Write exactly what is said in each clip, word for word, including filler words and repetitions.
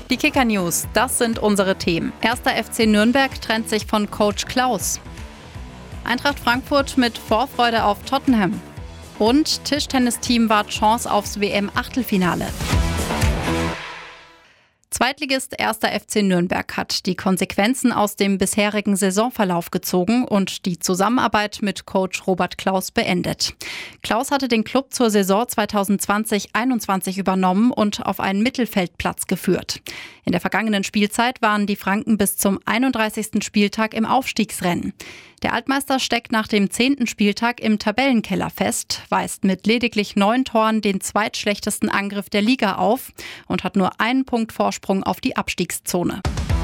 Die Kicker-News, das sind unsere Themen. Erster F C Nürnberg trennt sich von Coach Klaus. Eintracht Frankfurt mit Vorfreude auf Tottenham. Und Tischtennisteam wahrt Chance aufs W M-Achtelfinale. Zweitligist erster F C Nürnberg hat die Konsequenzen aus dem bisherigen Saisonverlauf gezogen und die Zusammenarbeit mit Coach Robert Klaus beendet. Klaus hatte den Klub zur Saison zwanzig zwanzig einundzwanzig übernommen und auf einen Mittelfeldplatz geführt. In der vergangenen Spielzeit waren die Franken bis zum einunddreißigsten Spieltag im Aufstiegsrennen. Der Altmeister steckt nach dem zehnten Spieltag im Tabellenkeller fest, weist mit lediglich neun Toren den zweitschlechtesten Angriff der Liga auf und hat nur einen Punkt Vorsprung auf die Abstiegszone.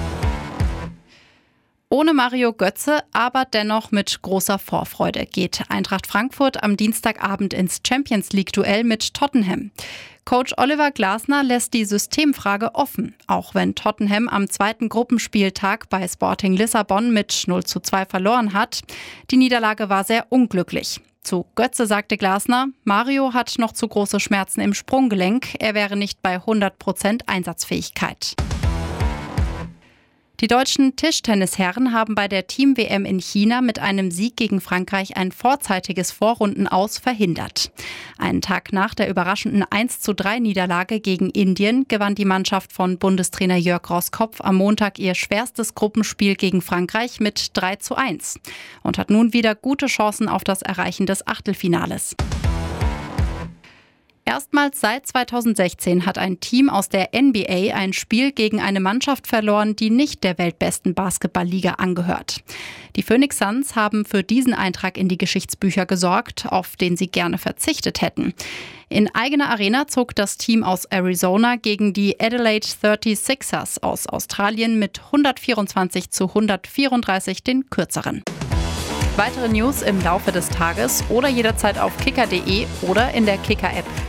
Ohne Mario Götze, aber dennoch mit großer Vorfreude geht Eintracht Frankfurt am Dienstagabend ins Champions-League-Duell mit Tottenham. Coach Oliver Glasner lässt die Systemfrage offen, auch wenn Tottenham am zweiten Gruppenspieltag bei Sporting Lissabon mit null zu zwei verloren hat. Die Niederlage war sehr unglücklich. Zu Götze sagte Glasner, Mario hat noch zu große Schmerzen im Sprunggelenk, er wäre nicht bei hundert Prozent Einsatzfähigkeit. Die deutschen Tischtennisherren haben bei der Team-W M in China mit einem Sieg gegen Frankreich ein vorzeitiges Vorrundenaus verhindert. Einen Tag nach der überraschenden eins zu drei Niederlage gegen Indien gewann die Mannschaft von Bundestrainer Jörg Roßkopf am Montag ihr schwerstes Gruppenspiel gegen Frankreich mit drei zu eins und hat nun wieder gute Chancen auf das Erreichen des Achtelfinales. Erstmals seit zweitausendsechzehn hat ein Team aus der N B A ein Spiel gegen eine Mannschaft verloren, die nicht der weltbesten Basketballliga angehört. Die Phoenix Suns haben für diesen Eintrag in die Geschichtsbücher gesorgt, auf den sie gerne verzichtet hätten. In eigener Arena zog das Team aus Arizona gegen die Adelaide thirty-sixers aus Australien mit hundertvierundzwanzig zu hundertvierunddreißig den kürzeren. Weitere News im Laufe des Tages oder jederzeit auf kicker punkt de oder in der Kicker-App.